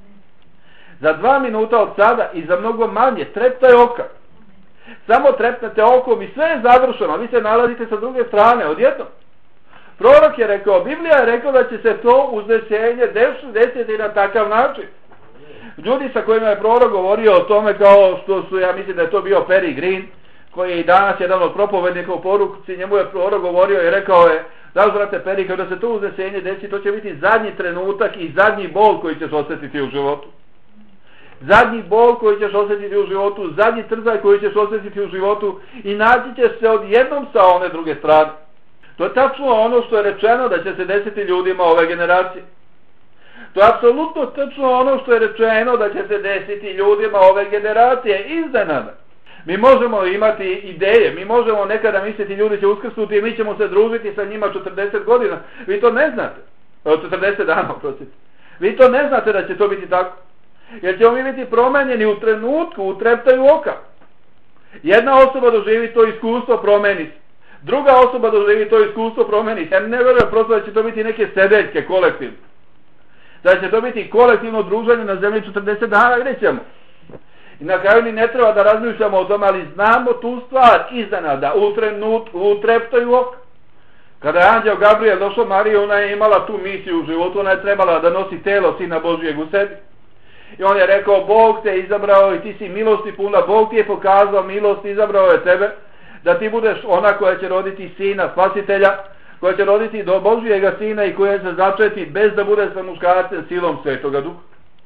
Za dva minuta od sada i za mnogo manje treptaj oka. Samo trepnete okom i sve je završeno, vi se nalazite sa druge strane, odjednom. Prorok je rekao, Biblija je rekao da će se to uznesenje desiti na takav način. Ljudi sa kojima je prorok govorio o tome, kao što su, ja mislim da je to bio Perry Green, koji je i danas jedan od propovednika u poruci, njemu je prorok govorio i rekao je, da uzvrate Perry, kada se to uznesenje desi, to će biti zadnji trenutak i zadnji bol koji ćeš osjetiti u životu. Zadnji bol koji ćeš osjetiti u životu, zadnji trzaj koji ćeš osjetiti u životu i naći ćeš se odjednom sa one druge strane. To je tačno ono što je rečeno da će se desiti ljudima ove generacije. To je apsolutno tačno ono što je rečeno da će se desiti ljudima ove generacije iznenada. Mi možemo imati ideje, mi možemo nekada misliti ljudi će uskrsnuti i mi ćemo se družiti sa njima četrdeset godina. Vi to ne znate. četrdeset dana, prosite. Vi to ne znate da će to biti tako. Jer ćemo mi biti promenjeni u trenutku, u treptaju oka. Jedna osoba doživi to iskustvo, promeni se. Druga osoba doživi to iskustvo, promeni se. Ja ne verujem prosto da će to biti neke sedeljke kolektivne. Da će to biti kolektivno druženje na zemlji četrdeset dana, vidjet ćemo. I na kraju ni ne treba da razmišljamo o tome, ali znamo tu stvar iznenada, u trenutku, u treptaju oka. Kada je anđeo Gabriel došao Mariju, ona je imala tu misiju u životu, ona je trebala da nosi telo Sina Božijeg u sebi. I on je rekao, Bog te izabrao i ti si milosti puna, Bog ti je pokazao milost, izabrao je tebe, da ti budeš ona koja će roditi Sina, Spasitelja, koja će roditi do Božijega Sina i koja će začeti bez da bude sa muškarcem silom Svetoga Duha.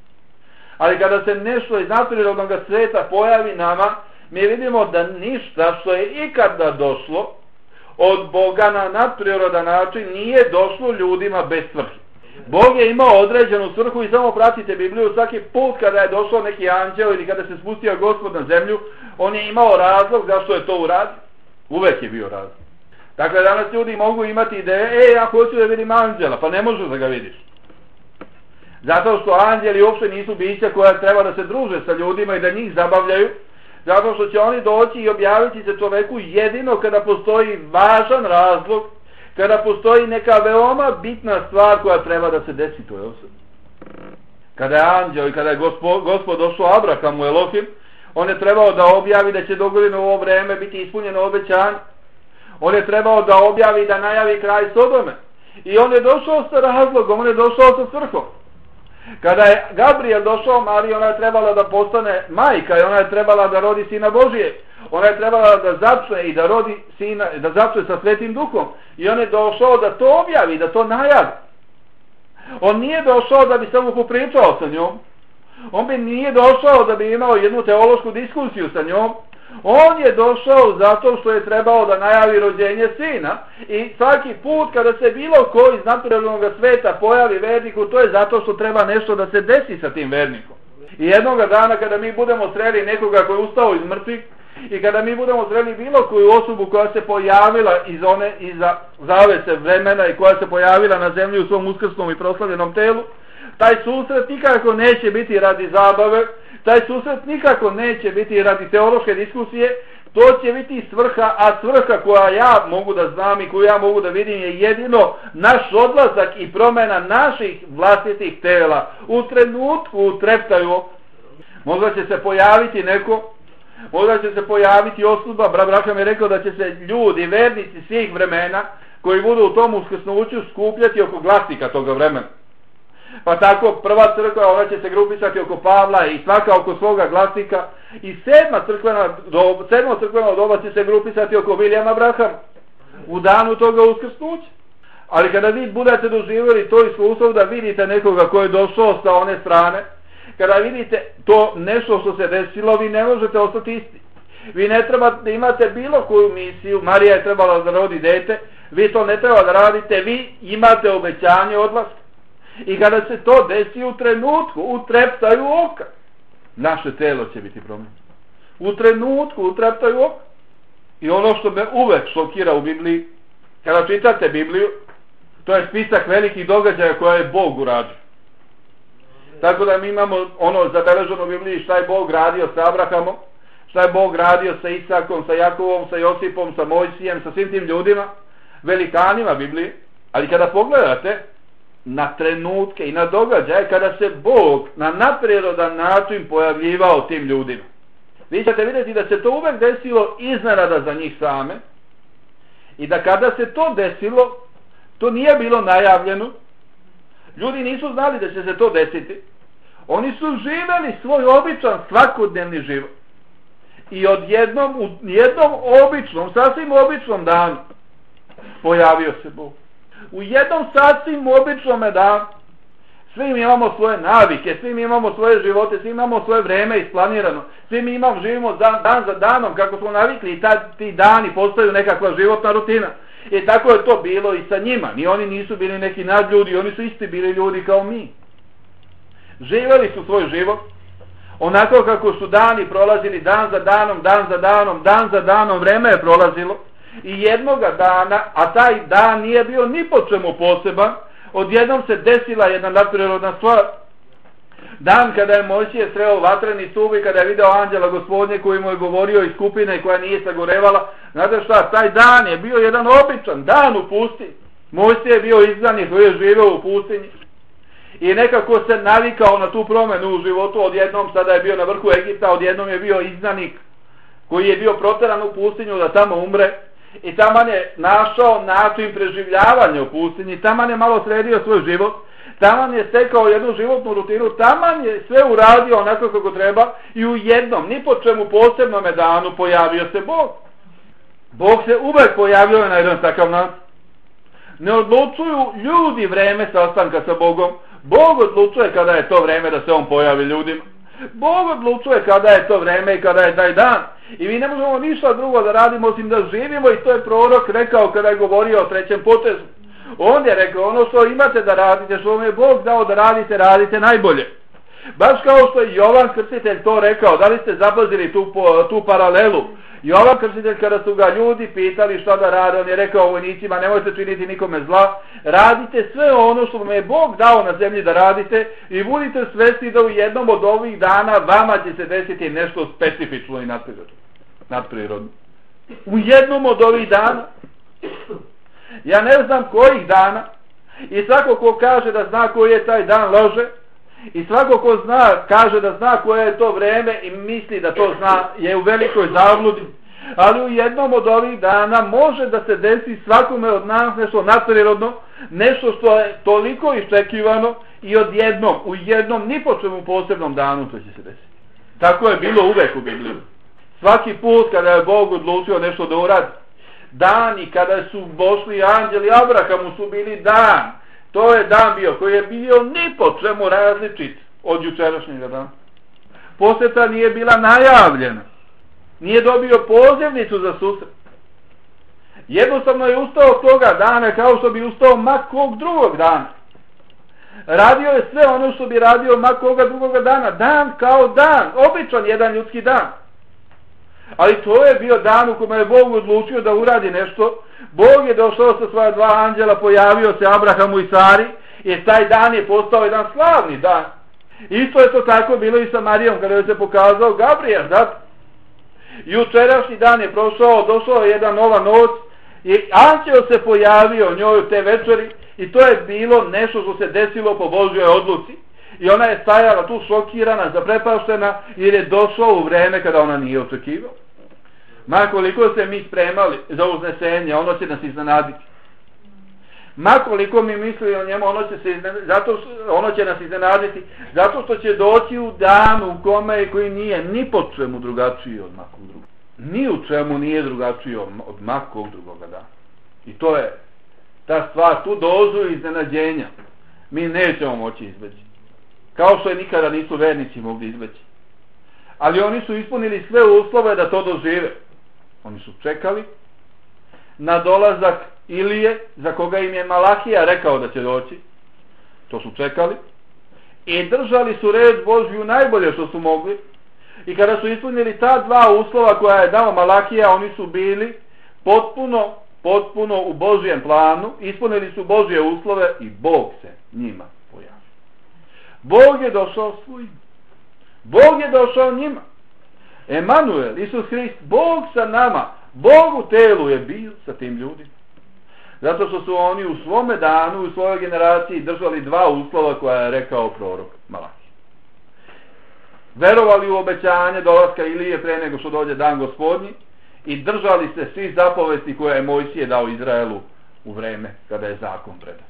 Ali kada se nešto iz nadprirodnog sveta pojavi nama, mi vidimo da ništa što je ikada došlo od Boga na nadprirodan način nije došlo ljudima bez svrhe. Bog je imao određenu svrhu i samo pratite Bibliju, svaki put kada je došao neki anđeo ili kada se spustio Gospod na zemlju, on je imao razlog zašto je to uradio. Uvek je bio razlog. Dakle, danas ljudi mogu imati ideje, e, ja hoću da vidim anđela, pa ne možeš da ga vidiš. Zato što anđeli uopšte nisu bića koja treba da se druže sa ljudima i da njih zabavljaju, Zato što će oni doći i objaviti se čoveku jedino kada postoji važan razlog, kada postoji neka veoma bitna stvar koja treba da se desi toj osobi. Kada je anđeo i kada je gospod, gospod došao Abrahamu Elohim, on je trebao da objavi da će dogodine u ovo vreme biti ispunjeno obećanje. On je trebao da objavi da najavi kraj Sodome. I on je došao sa razlogom, on je došao sa svrhom. Kada je Gabriel došao Mariji, ona je trebala da postane majka i ona je trebala da rodi sina Božije. Ona je trebala da začne i da rodi sina, da začne sa Svetim Duhom. I on je došao da to objavi, da to najavi. On nije došao da bi samo popričao sa njom. On bi nije došao da bi imao jednu teološku diskusiju sa njom. On je došao zato što je trebao da najavi rođenje sina. I svaki put kada se bilo ko iz naturalnog sveta pojavi verniku, to je zato što treba nešto da se desi sa tim vernikom. I jednoga dana kada mi budemo sreli nekoga koji je ustao iz mrtvih, i kada mi budemo sreli bilo koju osobu koja se pojavila iz one iza zavese vremena i koja se pojavila na zemlji u svom uskrsnom i proslavljenom telu, taj susret nikako neće biti radi zabave, taj susret nikako neće biti radi teološke diskusije, to će biti svrha, a svrha koja ja mogu da znam i koju ja mogu da vidim je jedino naš odlazak i promjena naših vlastitih tela. U trenutku u treptaju možda će se pojaviti neko, možda će se pojaviti osoba, brat Braham je rekao da će se ljudi, vernici svih vremena, koji budu u tom uskrsnuću skupljati oko glasnika toga vremena. Pa tako prva crkva, ona će se grupisati oko Pavla i svaka oko svoga glasnika. I sedma crkvena doba, sedmo crkveno doba će se grupisati oko Vilijama Brahama u danu toga uskrsnuća. Ali kada vi budete doživjeli to iskustvo da vidite nekoga koji je došao sa one strane, kada vidite to nešto što se desilo, vi ne možete ostati isti. Vi ne trebate da imate bilo koju misiju, Marija je trebala da rodi dete, vi to ne treba da radite, vi imate obećanje odlaska. I kada se to desi u trenutku, u treptaju oka, naše telo će biti promijenjeno. U trenutku, u treptaju oka. I ono što me uvek šokira u Bibliji, kada čitate Bibliju, to je spisak velikih događaja koje je Bog uradio. Tako da mi imamo ono zabeleženo u Bibliji šta je Bog radio sa Abrahamom, šta je Bog radio sa Isakom, sa Jakovom, sa Josipom, sa Mojsijem, sa svim tim ljudima, velikanima Biblije. Ali kada pogledate na trenutke i na događaje kada se Bog na nadprirodan način pojavljivao tim ljudima, vi ćete vidjeti da se to uvek desilo iznenada za njih same i da kada se to desilo, to nije bilo najavljeno. Ljudi nisu znali da će se to desiti. Oni su živjeli svoj običan svakodnevni život. I odjednom, u jednom običnom, sasvim običnom danu, pojavio se Bog. U jednom sasvim običnom danu, svi mi imamo svoje navike, svi mi imamo svoje živote, svi imamo svoje vreme isplanirano, svi mi imamo, živimo dan, dan za danom kako smo navikli i ta, ti dani postaju nekakva životna rutina. I tako je to bilo i sa njima. Ni oni nisu bili neki nadljudi, oni su isti bili ljudi kao mi. Živjeli su svoj život onako kako su dani prolazili dan za danom, dan za danom, dan za danom, vreme je prolazilo i jednoga dana, a taj dan nije bio ni po čemu poseban, odjednom se desila jedna nadprirodna stvar. Dan kada je Mojsije sreo vatreni stup i kada je video anđela Gospodnje koji mu je govorio iz skupine koja nije sagorevala, znate šta, taj dan je bio jedan običan dan u pustinji. Mojsije je bio izdanik koji je živio u pustinji i nekako se navikao na tu promjenu u životu. Odjednom sada je bio na vrhu Egipta, odjednom je bio izdanik koji je bio proteran u pustinju da tamo umre i taman je našao način preživljavanja u pustinji, taman je malo sredio svoj život, taman je stekao jednu životnu rutinu, taman je sve uradio onako kako treba i u jednom, ni po čemu posebnome danu pojavio se Bog. Bog se uvek pojavio na jedan takav način. Ne odlučuju ljudi vreme sastanka sa Bogom, Bog odlučuje kada je to vreme da se on pojavi ljudima. Bog odlučuje kada je to vreme i kada je taj dan. I mi ne možemo ništa drugo da radimo osim da živimo, i to je prorok rekao kada je govorio o trećem potezu. On je rekao, ono što imate da radite, što vam je Bog dao da radite, radite najbolje. Baš kao što je Jovan Krstitelj to rekao, da li ste zapazili tu, tu paralelu? Jovan Krstitelj, kada su ga ljudi pitali šta da rade, on je rekao vojnicima, nemojte činiti nikome zla, radite sve ono što vam je Bog dao na zemlji da radite i budite svesni da u jednom od ovih dana vama će se desiti nešto specifično i nadprirodno. nadprirodno. U jednom od ovih dana, ja ne znam kojih dana, i svako ko kaže da zna koji je taj dan lože, i svako ko zna, kaže da zna koje je to vreme i misli da to zna, je u velikoj zabludi. Ali u jednom od ovih dana može da se desi svakome od nas nešto nadprirodno, nešto što je toliko iščekivano i odjednom, u jednom, ni po čemu posebnom danu to će se desiti. Tako je bilo uvek u Bibliji. Svaki put kada je Bog odlučio nešto da uradi, dani kada su došli anđeli Abrahamu su bili dan. To je dan bio koji je bio ni po čemu različit od jučerašnjega dana. Posjeta nije bila najavljena. Nije dobio pozivnicu za susret. Jednostavno je ustao toga dana kao što bi ustao ma kog drugog dana. Radio je sve ono što bi radio ma koga drugoga dana. Dan kao dan. Običan jedan ljudski dan. Ali to je bio dan u kome je Bog odlučio da uradi nešto. Bog je došao sa svoja dva anđela, pojavio se Abrahamu i Sari i taj dan je postao jedan slavni dan. Isto je to tako bilo i sa Marijom kada je se pokazao Gabriel. Da? Jučerašnji dan je prošao, došao je jedan nova noć i anđeo se pojavio njoj te večeri i to je bilo nešto što se desilo po Božjoj odluci. I ona je stajala tu šokirana, zaprepaštena, jer je došlo u vreme kada ona nije očekivala. Ma koliko se mi spremali za uznesenje, ono će nas iznenaditi. Ma koliko mi mislili o njemu, ono će, se iznenaditi, zato, ono će nas iznenaditi, zato što će doći u dan u kome koji nije ni po čemu drugačiji od makog drugog. Ni u čemu nije drugačiji od, od makog drugoga dana. I to je ta stvar, tu dozu iznenađenja mi nećemo moći izbeći. Kao što je nikada nisu vernici mogli izbeći. Ali oni su ispunili sve uslove da to dožive. Oni su čekali na dolazak Ilije, za koga im je Malahija rekao da će doći. To su čekali. I držali su reč Božju najbolje što su mogli. I kada su ispunili ta dva uslova koja je dao Malahija, oni su bili potpuno, potpuno u Božjem planu. Ispunili su Božje uslove i Bog se njima pojavio. Bog je došao svojim. Bog je došao njima. Emanuel, Isus Hrist, Bog sa nama, Bog u telu je bio sa tim ljudima. Zato što su oni u svome danu, u svojoj generaciji držali dva uslova koja je rekao prorok Malahija. Verovali u obećanje dolaska Ilije pre nego što dođe dan Gospodnji i držali se svih zapovesti koje je Mojsije dao Izraelu u vreme kada je zakon predat.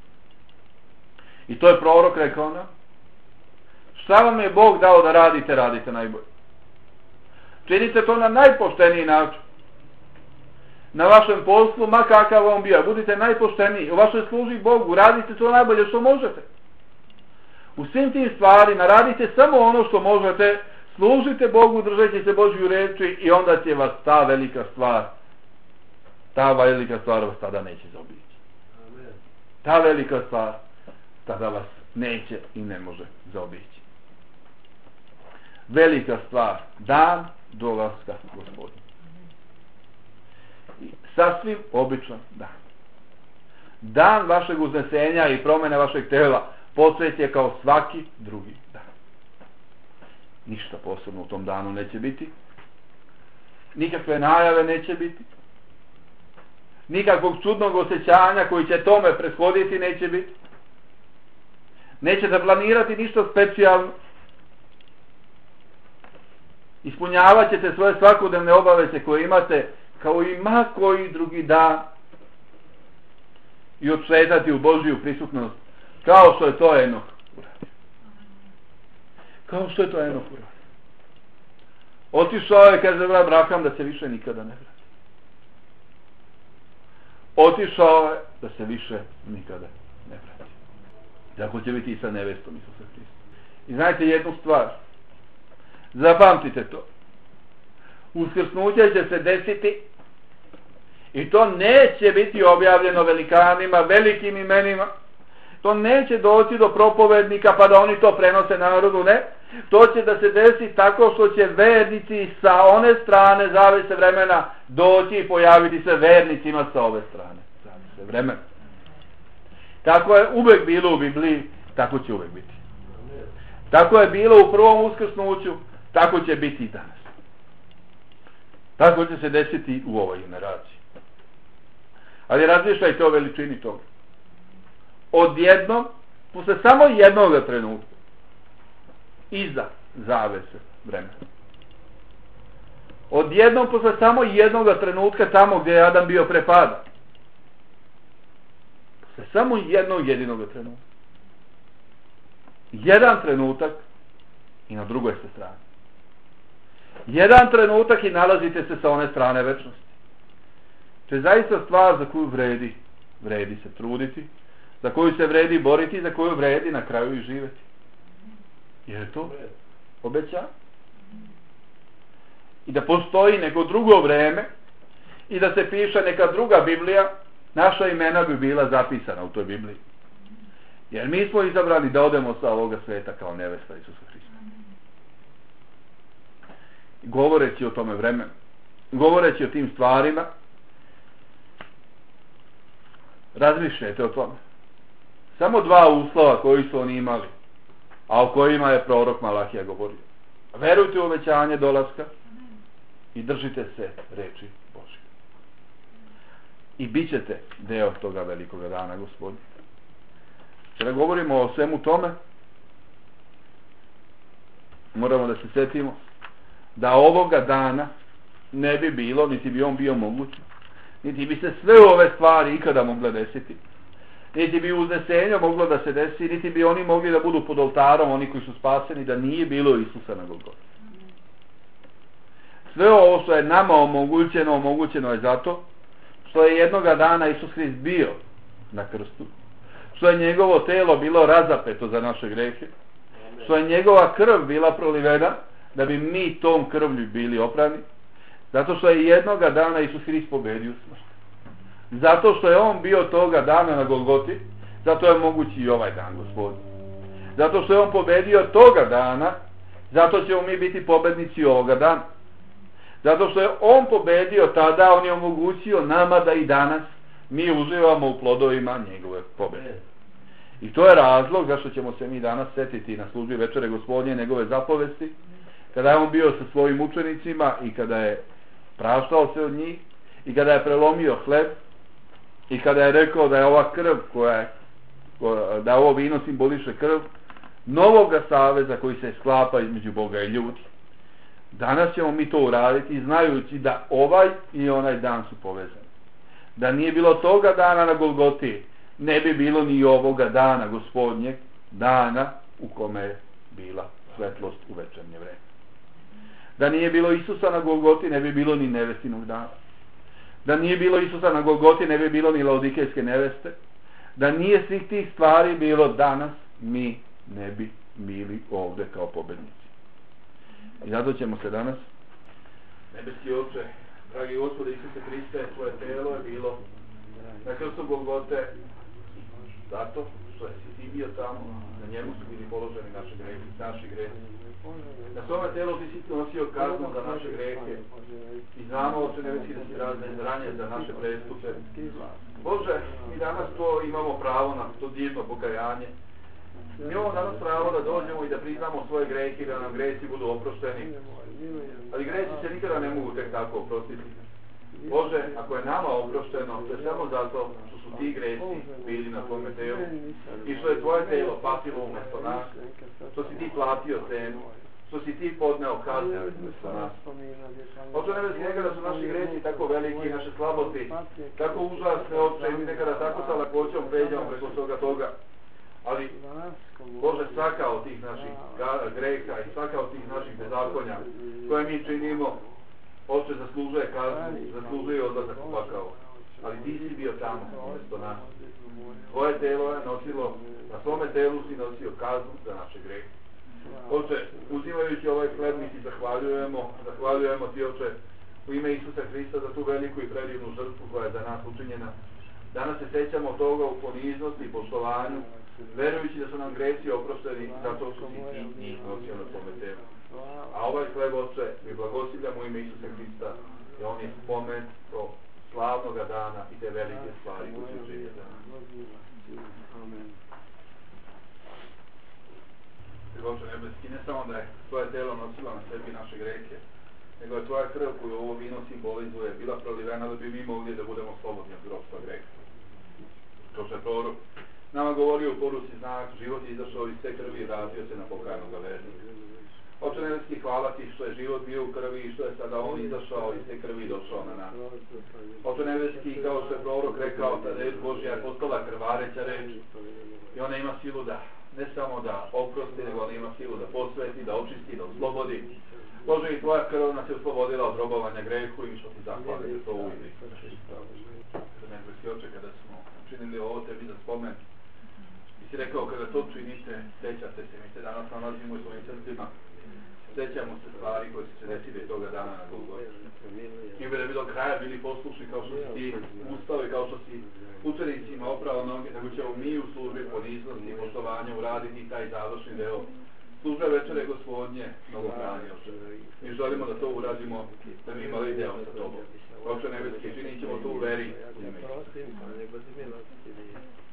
I to je prorok rekao nam. Šta vam je Bog dao da radite, radite najbolje. Činite to na najpošteniji način. Na vašem poslu, ma kakav on bio, budite najpošteniji. U vašoj služi Bogu, radite to najbolje što možete. U svim tim stvarima radite samo ono što možete, služite Bogu, držajte se Božju reči i onda će vas ta velika stvar, ta velika stvar vas tada neće zaobići. Ta velika stvar tada vas neće i ne može zaobići. Velika stvar, dan dolaska Gospodnja. Sasvim običan dan. Dan vašeg uznesenja i promjene vašeg tela posvet je kao svaki drugi dan. Ništa posebno u tom danu neće biti. Nikakve najave neće biti. Nikakvog čudnog osjećanja koji će tome prethoditi neće biti. Nećete planirati ništa specijalno. Ispunjavat ćete svoje svakodnevne obaveze koje imate kao i ma koji drugi dan i odšetati u Božju prisutnost kao što je to Enoh uradio. Kao što je to Enoh uradio. Otišao je, kaže Abraham, da se više nikada ne vrati. Otišao je da se više nikada ne vrati. Tako će biti i sa nevestom Isusa Hrista. I znajte jednu stvar. Zapamtite to. Uskrsnuće će se desiti i to neće biti objavljeno velikanima, velikim imenima, To neće doći do propovednika pa da oni to prenose narodu, ne. To će da se desi tako što će vernici sa one strane zavese vremena doći i pojaviti se vernicima sa ove strane zavese vremena. Tako je uvek bilo u Bibliji, tako će uvek biti. Tako je bilo u prvom uskrsnuću, tako će biti i danas. Tako će se desiti u ovoj generaciji. Ali razmišljajte o veličini toga. Odjednom, posle samo jednog trenutka, iza zavese vremena. Odjednom, posle samo jednog trenutka, tamo gdje je Adam bio pre pada. Posle samo jednog jedinog trenutka. Jedan trenutak i na drugoj ste strani. Jedan trenutak i nalazite se sa one strane večnosti. To je zaista stvar za koju vredi, vredi se truditi, za koju se vredi boriti, za koju vredi na kraju i živjeti. Jer je to obećanje. I da postoji neko drugo vreme i da se piše neka druga Biblija, naša imena bi bila zapisana u toj Bibliji. Jer mi smo izabrani da odemo sa ovoga sveta kao nevesta Isusa Hrista. Govoreći o tome vremenu, govoreći o tim stvarima, razmišljajte o tome. Samo dva uslova koji su oni imali, a o kojima je prorok Malahija govorio. Verujte u obećanje dolaska i držite se reči Božje. I bit ćete deo toga velikoga dana, Gospodine. Kada govorimo o svemu tome, moramo da se setimo da ovoga dana ne bi bilo, niti bi on bio moguć, niti bi se sve ove stvari ikada mogle desiti, niti bi uznesenje moglo da se desi, niti bi oni mogli da budu pod oltarom, oni koji su spaseni, da nije bilo Isusa na Golgoti. Sve ovo što je nama omogućeno, omogućeno je zato što je jednoga dana Isus Hrist bio na krstu, što je njegovo telo bilo razapeto za naše grehe, što je njegova krv bila prolivena da bi mi tom krvlju bili oprani, zato što je jednoga dana Isus Hrist pobedio smrt. Zato što je on bio toga dana na Golgoti, zato je mogući i ovaj dan, Gospodin. Zato što je on pobedio toga dana, zato ćemo mi biti pobednici ovoga dana. Zato što je on pobedio tada, on je omogućio nama da i danas mi uživamo u plodovima njegove pobede. I to je razlog zašto ćemo se mi danas setiti na službi večere Gospodnje njegove zapovesti, kada je on bio sa svojim učenicima i kada je praštao se od njih i kada je prelomio hleb i kada je rekao da je ova krv koja je, da ovo vino simboliše krv novoga saveza koji se sklapa između Boga i ljudi. Danas ćemo mi to uraditi znajući da ovaj i onaj dan su povezani. Da nije bilo toga dana na Golgoti, ne bi bilo ni ovoga dana Gospodnjeg, dana u kome je bila svetlost u večernje vreme. Da nije bilo Isusa na Golgoti, ne bi bilo ni nevestinog dana. Da nije bilo Isusa na Golgoti, ne bi bilo ni laodikejske neveste. Da nije svih tih stvari bilo danas, mi ne bi bili ovde kao pobednici. I zato ćemo se danas, nebeski Oče, dragi Gospode Isuse Hriste, tvoje telo je bilo na krstu Golgote, zato što je si ti bio tamo, na njemu su bili položeni naše grehe, naši grehe. Na svome telu ti si nosio kaznu za naše grehe i znamo, Oče nebeski, da si razne zranje za naše prestupe. Bože, mi danas to imamo pravo na to divno pokajanje. Mi imamo danas pravo da dođemo i da priznamo svoje grehe i da nam gresi budu oprošteni. Ali gresi se nikada ne mogu tek tako oprostiti. Bože, ako je nama oprošteno, to je samo zato što su ti gresi bili na tvojome telu i što je tvoje telo patilo umjesto nas, što si ti platio cenu, što si ti podneo kazne umjesto nas. Oče nebeski, nekada su naši gresi tako veliki, naše slabosti tako užasne, Oče, i mi nekada tako sa lakoćom pređemo preko toga toga. Ali, Bože, svaka od tih naših greha i svaka od tih naših bezakonja koje mi činimo, Oče, zaslužuje kaznu, zaslužuje odlazak u pakao. Ali ti si bio tamo, umjesto nas. Tvoje telo je nosilo, na svome telu si nosio kaznu za naše grehe. Oče, uzimajući ovaj hleb, mi ti zahvaljujemo, zahvaljujemo ti, Oče, u ime Isusa Hrista za tu veliku i predivnu žrtvu koja je za nas učinjena. Danas se sećamo toga u poniznosti i poštovanju, verujući da su nam greci oprošteni, zato su si ti njih nosio na svome telu. A ovaj hleb, Otče, mi blagosiljamo ime Isusa Hrista, i on je spomen to slavnoga dana i te velike stvari koje se učinje danas. Oče nebeski, ne samo da je tvoje telo nosilo na sebi naše grehe, nego je tvoja krv koju ovo vino simbolizuje bila prolivena da bi mi mogli da budemo slobodni od ropstva greha. Kao što je prorok nama govorio u poruci znak, život je izašao iz te krvi i vratio se na pokajnog vernika. Oče nebeski, hvala ti što je život bio u krvi i što je sada on izašao iz te krvi i došao na nas. Oče nebeski, kao što je prorok rekao, ta reč Božja je postala krvareća reč i ona ima silu da ne samo da oprosti, nego ona ima silu da posveti, da očisti, da oslobodi. Bože, i tvoja krv nas je oslobodila od robovanja grehu i što ti zahvali za to u ime. Nebeski Oče, kada smo učinili ovo tebi za spomen, ti si rekao kada to činite, sećate se, mi se danas nalazimo u svojim srcima, sećamo se stvari koje su se desile toga dana na Golgoti. Mi bi da bi do kraja bili poslušni kao što si ti ustao i kao što si učenicima oprao noge, nego ćemo mi u službi poniznosti i poštovanja uraditi taj završni deo službe večere Gospodnje mnogobrani, Oče. Mi želimo da to uradimo, da bi imali deo sa tobom. Oče nebeski, činit ćemo to u veri.